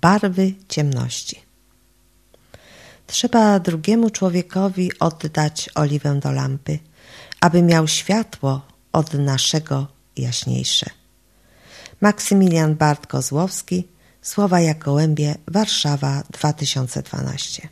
Barwy ciemności. Trzeba drugiemu człowiekowi oddać oliwę do lampy, aby miał światło od naszego jaśniejsze. Maksymilian Bart-Kozłowski, Słowa jak gołębie, Warszawa, 2012.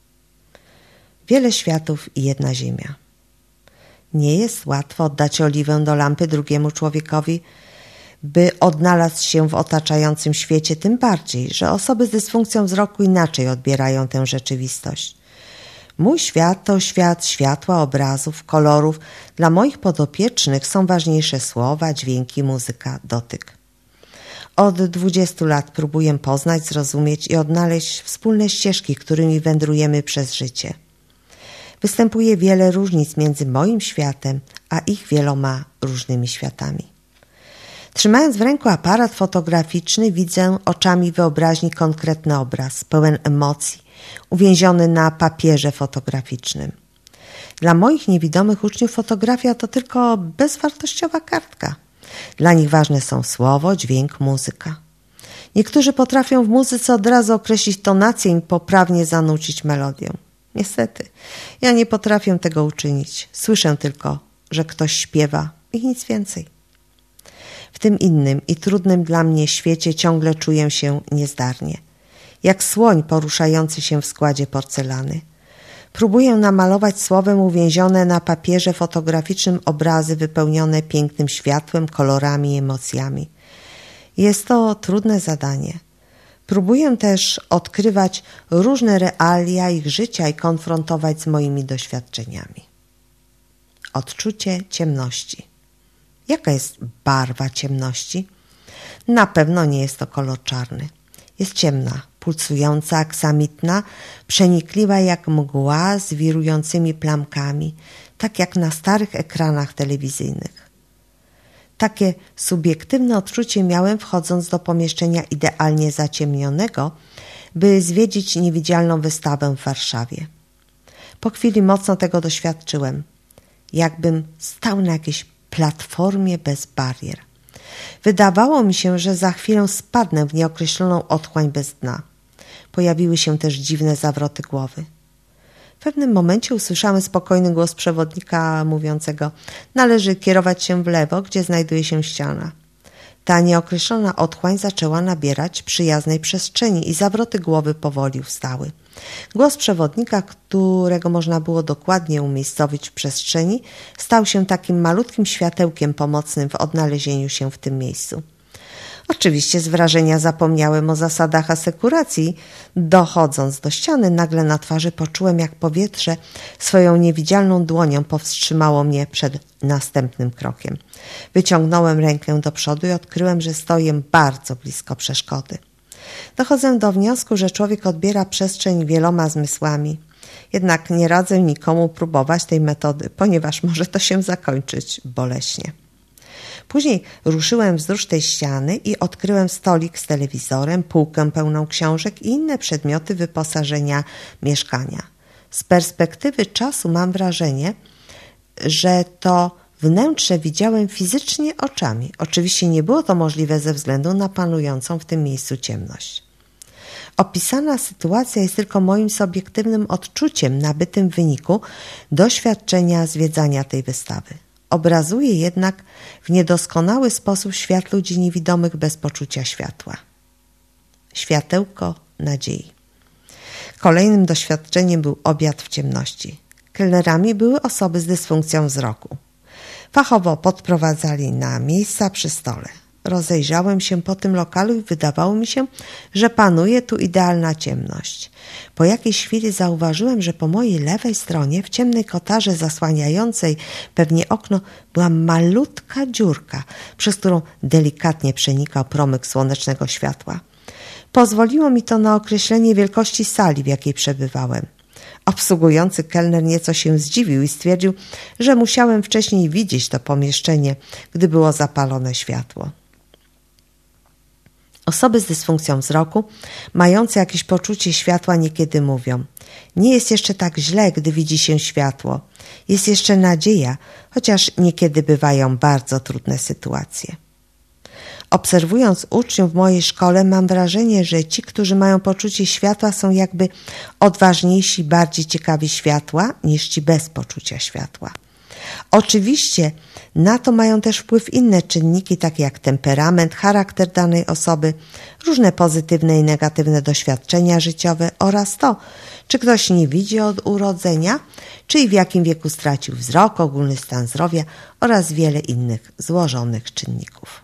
Wiele światów i jedna ziemia. Nie jest łatwo oddać oliwę do lampy drugiemu człowiekowi, by odnalazł się w otaczającym świecie, tym bardziej, że osoby z dysfunkcją wzroku inaczej odbierają tę rzeczywistość. Mój świat to świat światła, obrazów, kolorów. Dla moich podopiecznych są ważniejsze słowa, dźwięki, muzyka, dotyk. Od 20 lat próbuję poznać, zrozumieć i odnaleźć wspólne ścieżki, którymi wędrujemy przez życie. Występuje wiele różnic między moim światem a ich wieloma różnymi światami. Trzymając w ręku aparat fotograficzny, widzę oczami wyobraźni konkretny obraz, pełen emocji, uwięziony na papierze fotograficznym. Dla moich niewidomych uczniów fotografia to tylko bezwartościowa kartka. Dla nich ważne są słowo, dźwięk, muzyka. Niektórzy potrafią w muzyce od razu określić tonację i poprawnie zanucić melodię. Niestety, ja nie potrafię tego uczynić. Słyszę tylko, że ktoś śpiewa i nic więcej. W tym innym i trudnym dla mnie świecie ciągle czuję się niezdarnie. Jak słoń poruszający się w składzie porcelany. Próbuję namalować słowem uwięzione na papierze fotograficznym obrazy wypełnione pięknym światłem, kolorami i emocjami. Jest to trudne zadanie. Próbuję też odkrywać różne realia ich życia i konfrontować z moimi doświadczeniami. Odczucie ciemności. Jaka jest barwa ciemności? Na pewno nie jest to kolor czarny. Jest ciemna, pulsująca, aksamitna, przenikliwa jak mgła z wirującymi plamkami, tak jak na starych ekranach telewizyjnych. Takie subiektywne odczucie miałem, wchodząc do pomieszczenia idealnie zaciemnionego, by zwiedzić niewidzialną wystawę w Warszawie. Po chwili mocno tego doświadczyłem, jakbym stał na jakiejś platformie bez barier. Wydawało mi się, że za chwilę spadnę w nieokreśloną otchłań bez dna. Pojawiły się też dziwne zawroty głowy. W pewnym momencie usłyszałem spokojny głos przewodnika mówiącego: należy kierować się w lewo, gdzie znajduje się ściana. Ta nieokreślona otchłań zaczęła nabierać przyjaznej przestrzeni i zawroty głowy powoli ustały. Głos przewodnika, którego można było dokładnie umiejscowić w przestrzeni, stał się takim malutkim światełkiem pomocnym w odnalezieniu się w tym miejscu. Oczywiście z wrażenia zapomniałem o zasadach asekuracji. Dochodząc do ściany, nagle na twarzy poczułem, jak powietrze swoją niewidzialną dłonią powstrzymało mnie przed następnym krokiem. Wyciągnąłem rękę do przodu i odkryłem, że stoję bardzo blisko przeszkody. Dochodzę do wniosku, że człowiek odbiera przestrzeń wieloma zmysłami. Jednak nie radzę nikomu próbować tej metody, ponieważ może to się zakończyć boleśnie. Później ruszyłem wzdłuż tej ściany i odkryłem stolik z telewizorem, półkę pełną książek i inne przedmioty wyposażenia mieszkania. Z perspektywy czasu mam wrażenie, że to wnętrze widziałem fizycznie oczami. Oczywiście nie było to możliwe ze względu na panującą w tym miejscu ciemność. Opisana sytuacja jest tylko moim subiektywnym odczuciem nabytym w wyniku doświadczenia zwiedzania tej wystawy. Obrazuje jednak w niedoskonały sposób świat ludzi niewidomych bez poczucia światła. Światełko nadziei. Kolejnym doświadczeniem był obiad w ciemności. Kelnerami były osoby z dysfunkcją wzroku. Fachowo podprowadzali na miejsca przy stole. Rozejrzałem się po tym lokalu i wydawało mi się, że panuje tu idealna ciemność. Po jakiejś chwili zauważyłem, że po mojej lewej stronie, w ciemnej kotarze zasłaniającej pewnie okno, była malutka dziurka, przez którą delikatnie przenikał promyk słonecznego światła. Pozwoliło mi to na określenie wielkości sali, w jakiej przebywałem. Obsługujący kelner nieco się zdziwił i stwierdził, że musiałem wcześniej widzieć to pomieszczenie, gdy było zapalone światło. Osoby z dysfunkcją wzroku, mające jakieś poczucie światła, niekiedy mówią: nie jest jeszcze tak źle, gdy widzi się światło. Jest jeszcze nadzieja, chociaż niekiedy bywają bardzo trudne sytuacje. Obserwując uczniów w mojej szkole, mam wrażenie, że ci, którzy mają poczucie światła, są jakby odważniejsi, bardziej ciekawi światła niż ci bez poczucia światła. Oczywiście na to mają też wpływ inne czynniki, takie jak temperament, charakter danej osoby, różne pozytywne i negatywne doświadczenia życiowe oraz to, czy ktoś nie widzi od urodzenia, czy i w jakim wieku stracił wzrok, ogólny stan zdrowia oraz wiele innych złożonych czynników.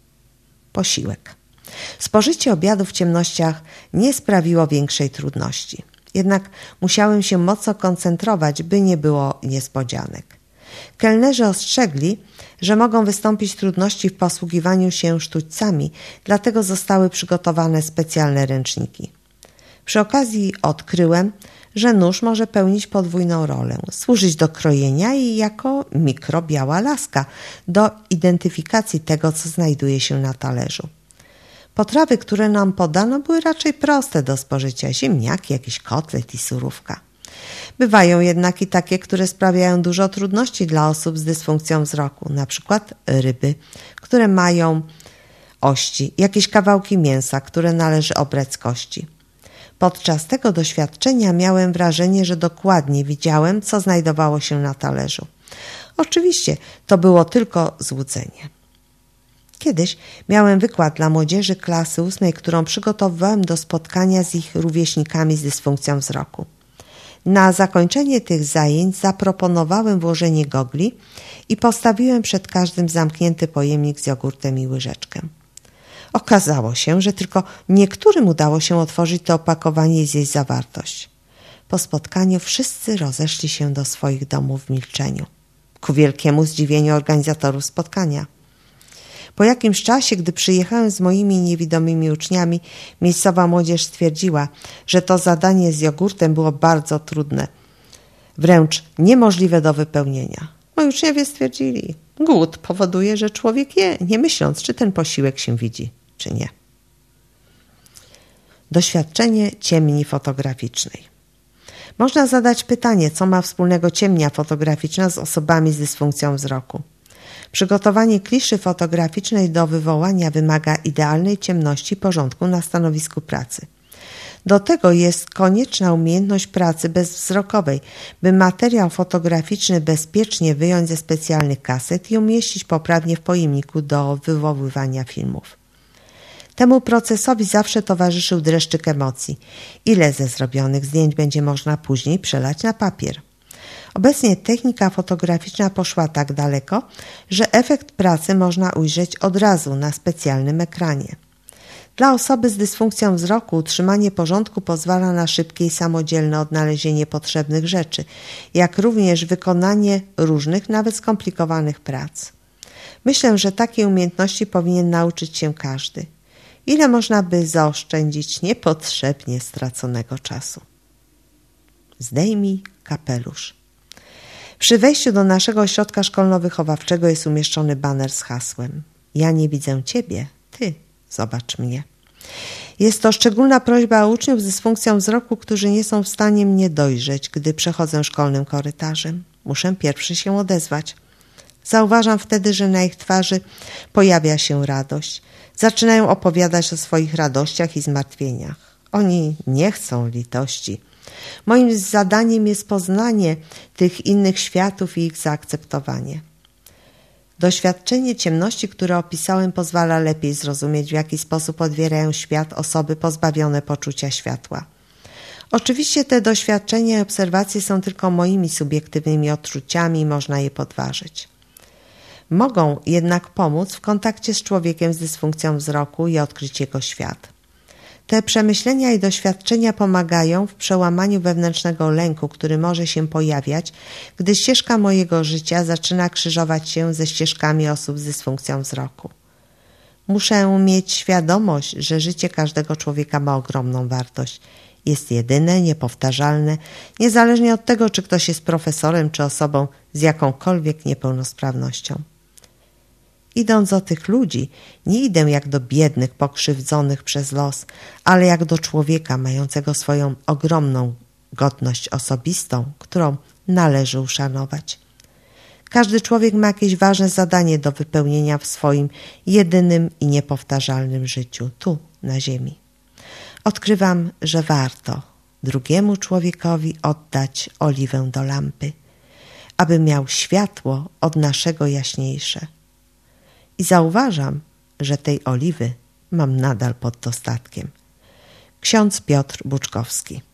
Posiłek. Spożycie obiadu w ciemnościach nie sprawiło większej trudności. Jednak musiałem się mocno koncentrować, by nie było niespodzianek. Kelnerzy ostrzegli, że mogą wystąpić trudności w posługiwaniu się sztućcami, dlatego zostały przygotowane specjalne ręczniki. Przy okazji odkryłem, że nóż może pełnić podwójną rolę, służyć do krojenia i jako mikrobiała laska do identyfikacji tego, co znajduje się na talerzu. Potrawy, które nam podano, były raczej proste do spożycia, ziemniaki, jakiś kotlet i surówka. Bywają jednak i takie, które sprawiają dużo trudności dla osób z dysfunkcją wzroku, na przykład ryby, które mają ości, jakieś kawałki mięsa, które należy obrać z kości. Podczas tego doświadczenia miałem wrażenie, że dokładnie widziałem, co znajdowało się na talerzu. Oczywiście to było tylko złudzenie. Kiedyś miałem wykład dla młodzieży klasy 8, którą przygotowywałem do spotkania z ich rówieśnikami z dysfunkcją wzroku. Na zakończenie tych zajęć zaproponowałem włożenie gogli i postawiłem przed każdym zamknięty pojemnik z jogurtem i łyżeczkę. Okazało się, że tylko niektórym udało się otworzyć to opakowanie i zjeść zawartość. Po spotkaniu wszyscy rozeszli się do swoich domów w milczeniu, ku wielkiemu zdziwieniu organizatorów spotkania. Po jakimś czasie, gdy przyjechałem z moimi niewidomymi uczniami, miejscowa młodzież stwierdziła, że to zadanie z jogurtem było bardzo trudne, wręcz niemożliwe do wypełnienia. Moi uczniowie stwierdzili, głód powoduje, że człowiek je, nie myśląc, czy ten posiłek się widzi, czy nie. Doświadczenie ciemni fotograficznej. Można zadać pytanie, co ma wspólnego ciemnia fotograficzna z osobami z dysfunkcją wzroku. Przygotowanie kliszy fotograficznej do wywołania wymaga idealnej ciemności i porządku na stanowisku pracy. Do tego jest konieczna umiejętność pracy bezwzrokowej, by materiał fotograficzny bezpiecznie wyjąć ze specjalnych kaset i umieścić poprawnie w pojemniku do wywoływania filmów. Temu procesowi zawsze towarzyszył dreszczyk emocji. Ile ze zrobionych zdjęć będzie można później przelać na papier? Obecnie technika fotograficzna poszła tak daleko, że efekt pracy można ujrzeć od razu na specjalnym ekranie. Dla osoby z dysfunkcją wzroku utrzymanie porządku pozwala na szybkie i samodzielne odnalezienie potrzebnych rzeczy, jak również wykonanie różnych, nawet skomplikowanych prac. Myślę, że takiej umiejętności powinien nauczyć się każdy. Ile można by zaoszczędzić niepotrzebnie straconego czasu? Zdejmij kapelusz. Przy wejściu do naszego ośrodka szkolno-wychowawczego jest umieszczony baner z hasłem: ja nie widzę ciebie, ty zobacz mnie. Jest to szczególna prośba uczniów z dysfunkcją wzroku, którzy nie są w stanie mnie dojrzeć, gdy przechodzę szkolnym korytarzem. Muszę pierwszy się odezwać. Zauważam wtedy, że na ich twarzy pojawia się radość. Zaczynają opowiadać o swoich radościach i zmartwieniach. Oni nie chcą litości. Moim zadaniem jest poznanie tych innych światów i ich zaakceptowanie. Doświadczenie ciemności, które opisałem, pozwala lepiej zrozumieć, w jaki sposób odbierają świat osoby pozbawione poczucia światła. Oczywiście te doświadczenia i obserwacje są tylko moimi subiektywnymi odczuciami i można je podważyć. Mogą jednak pomóc w kontakcie z człowiekiem z dysfunkcją wzroku i odkryć jego świat. Te przemyślenia i doświadczenia pomagają w przełamaniu wewnętrznego lęku, który może się pojawiać, gdy ścieżka mojego życia zaczyna krzyżować się ze ścieżkami osób z dysfunkcją wzroku. Muszę mieć świadomość, że życie każdego człowieka ma ogromną wartość. Jest jedyne, niepowtarzalne, niezależnie od tego, czy ktoś jest profesorem, czy osobą z jakąkolwiek niepełnosprawnością. Idąc do tych ludzi, nie idę jak do biednych, pokrzywdzonych przez los, ale jak do człowieka mającego swoją ogromną godność osobistą, którą należy uszanować. Każdy człowiek ma jakieś ważne zadanie do wypełnienia w swoim jedynym i niepowtarzalnym życiu, tu, na ziemi. Odkrywam, że warto drugiemu człowiekowi oddać oliwę do lampy, aby miał światło od naszego jaśniejsze. I zauważam, że tej oliwy mam nadal pod dostatkiem. Ksiądz Piotr Buczkowski.